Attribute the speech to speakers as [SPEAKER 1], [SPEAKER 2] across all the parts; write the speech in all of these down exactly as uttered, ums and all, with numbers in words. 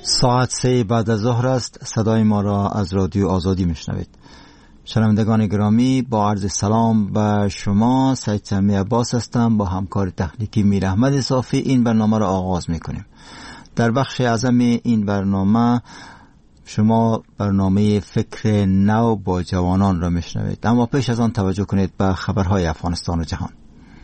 [SPEAKER 1] ساعت سه بعد از ظهر است. صدای ما را از رادیو آزادی میشنوید. شنوندگان گرامی، با عرض سلام به شما، سید سمی عباس هستم. با همکار تکنیکی میر احمد صافی این برنامه را آغاز میکنیم. در بخش اعظم این برنامه شما برنامه فکر نو با جوانان را میشنوید، اما پیش از آن توجه کنید به خبرهای افغانستان و جهان.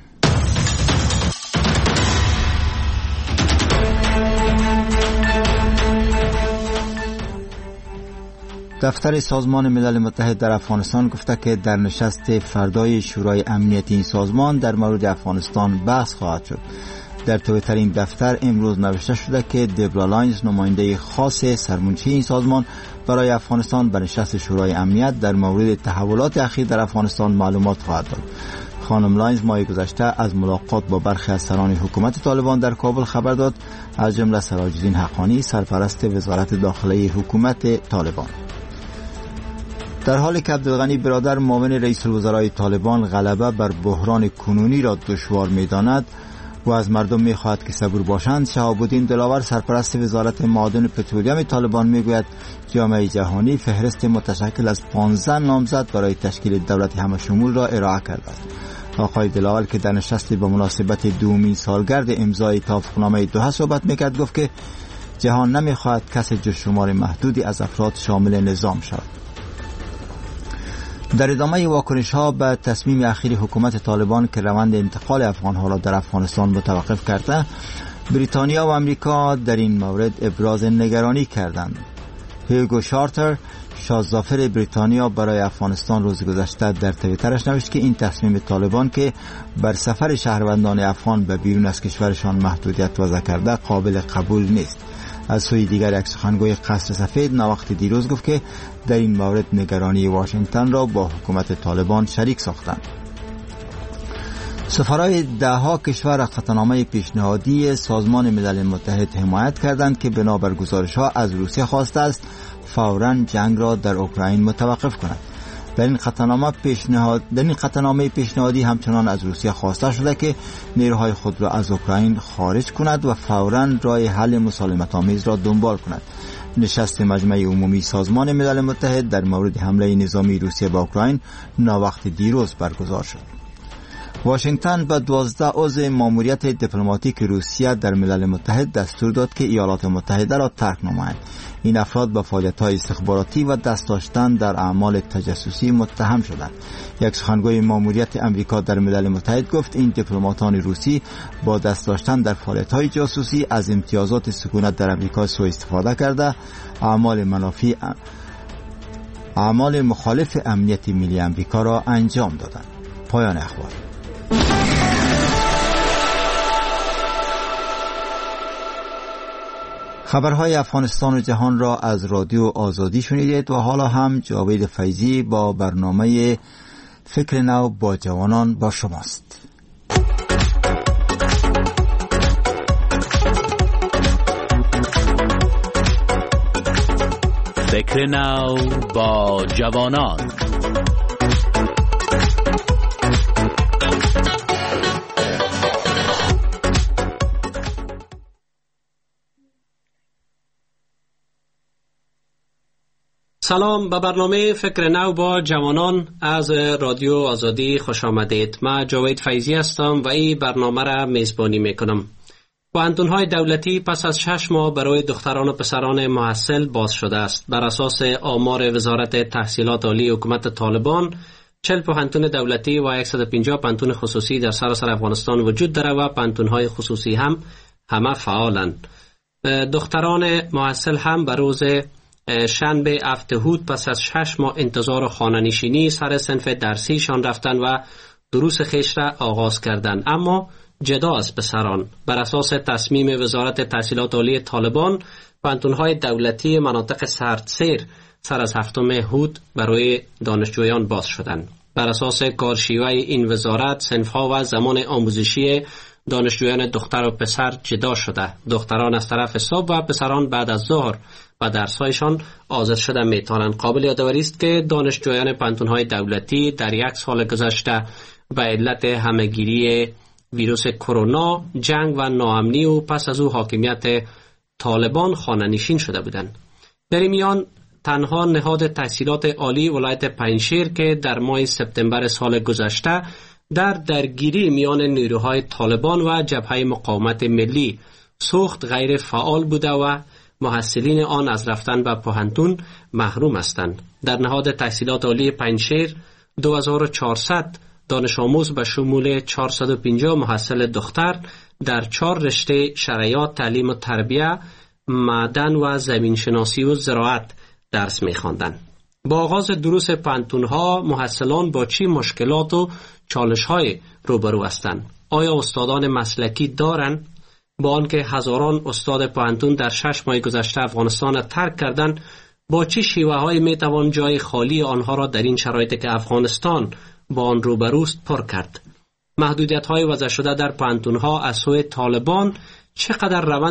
[SPEAKER 1] دفتر سازمان ملل متحد در افغانستان گفته که در نشست فردای شورای امنیتی این سازمان در مورد افغانستان بحث خواهد شد. در توییتر این دفتر امروز نوشته شده که دبرا لاینز، نماینده خاص سرمنشی این سازمان برای افغانستان، به نشست شورای امنیت در مورد تحولات اخیر در افغانستان معلومات خواهد داد. خانم لاینز ماه گذشته از ملاقات با برخی از سران حکومت طالبان در کابل خبر داد، از جمله سراج الدین حقانی، سرپرست وزارت داخلی حکومت طالبان. در حالی که عبدالغنی برادر، معاون رئیس الوزرای طالبان، غلبه بر بحران کنونی را دشوار می‌داند و از مردم می‌خواهد که صبور باشند، شهاب الدین دلاور، سرپرست وزارت معادن و پترولیوم طالبان، می‌گوید جامعه جهانی فهرست متشکل از پانزده نامزد برای تشکیل دولت همه‌شمول را ارائه کرده است. آقای دلاور که در نشستی به مناسبت دومین سالگرد امضای توافقنامه دوحه صحبت می‌کرد، گفت که جهان نمی‌خواهد کسی جز شمار محدودی از افراد شامل نظام شود. در ادامه واکنش ها به تصمیم اخیر حکومت طالبان که روند انتقال افغان ها را در افغانستان متوقف کرده، بریتانیا و امریکا در این مورد ابراز نگرانی کردند. هیوگو شارتر، شاهزاده بریتانیا، برای افغانستان روز گذشته در توییترش نوشت که این تصمیم طالبان که بر سفر شهروندان افغان به بیرون از کشورشان محدودیت وضع کرده قابل قبول نیست. از سوی دیگر یک سخنگوی قصر سفید ناوقت دیروز گفت که در این مورد نگرانی واشنگتن را با حکومت طالبان شریک ساختند. سفرای ده ها کشور قطعنامه پیشنهادی سازمان ملل متحد حمایت کردند که بنابر گزارش ها از روسیه خواسته است فوراً جنگ را در اوکراین متوقف کند. در این قطعنامه پیشنهاد در این قطعنامه پیشنهادی همچنان از روسیه خواسته شده که نیروهای خود را از اوکراین خارج کند و فوراً راه حل مسالمت آمیز را دنبال کند. نشست مجمع عمومی سازمان ملل متحد در مورد حمله نظامی روسیه به اوکراین ناوقت دیروز برگزار شد. واشنگتن به دوازده عضو ماموریت دیپلماتیک روسیه در ملل متحد دستور داد که ایالات متحده را ترک نمایند. این افراد به فعالیت‌های استخباراتی و دست داشتن در اعمال تجسسی متهم شدند. یک سخنگوی ماموریت امریکا در ملل متحد گفت این دیپلماتان روسی با دست داشتن در فعالیت‌های جاسوسی از امتیازات سکونت در امریکا سوء استفاده کرده اعمال منافی اعمال مخالف امنیت ملی امریکا را انجام دادند. پایان اخبار. خبرهای افغانستان و جهان را از رادیو آزادی شنیدید و حالا هم جاوید فیضی با برنامه فکر نو با جوانان با شماست.
[SPEAKER 2] فکر نو با جوانان.
[SPEAKER 3] سلام، به برنامه فکر نو با جوانان از رادیو آزادی خوش آمدید. من جاوید فیضی هستم و این برنامه را میزبانی میکنم. پوهنتون‌های دولتی پس از شش ماه برای دختران و پسران محصل باز شده است. بر اساس آمار وزارت تحصیلات عالی حکومت طالبان، چهل پوهنتون دولتی و صد و پنجاه پوهنتون خصوصی در سراسر افغانستان وجود دارد و پوهنتون‌های خصوصی هم همه فعالند. دختران محصل هم به روز شنبه هفت پس از شش ماه انتظار خانه‌نشینی سر صنف درسیشان رفتن و دروس خیش را آغاز کردند، اما جدا از پسران. بر اساس تصمیم وزارت تحصیلات عالی طالبان، پوهنتون‌های دولتی مناطق سردسیر سر از هفتم هود برای دانشجویان باز شدند. بر اساس کارشیوه این وزارت، صنف‌ها و زمان آموزشی دانشجویان دختر و پسر جدا شده. دختران از طرف صبح و پسران بعد از ظهر و درس‌هایشان آزاد شده می‌توانند. قابل یادآوری است که دانشجویان پوهنتون‌های دولتی در یک سال گذشته به علت همه‌گیری ویروس کرونا، جنگ و ناامنی و پس از او حاکمیت طالبان خانه‌نشین شده بودند. در این میان تنها نهاد تحصیلات عالی ولایت پنجشیر که در ماه سپتامبر سال گذشته در درگیری میان نیروهای طالبان و جبهه مقاومت ملی سخت غیر فعال بوده و محصلین آن از رفتن به پوهنتون محروم هستند. در نهاد تحصیلات عالی پنجشیر دو هزار و چهارصد دانش آموز به شمول چهارصد و پنجاه محصل دختر در چهار رشته شرایط، تعلیم و تربیه، معدن و زمین شناسی و زراعت درس می‌خواندند. با آغاز دروس پوهنتون‌ها محصلان با چه مشکلات و چالش‌های روبرو هستند؟ آیا استادان مسلکی دارند؟ با آنکه هزاران استاد پوهنتون در شش ماه گذشته افغانستان را ترک کردند، با چه شیوه‌هایی می‌توان جای خالی آنها را در این شرایطی که افغانستان با آن روبروست پر کرد؟ محدودیت‌های وضع شده در پوهنتون‌ها از سوی طالبان چقدر روند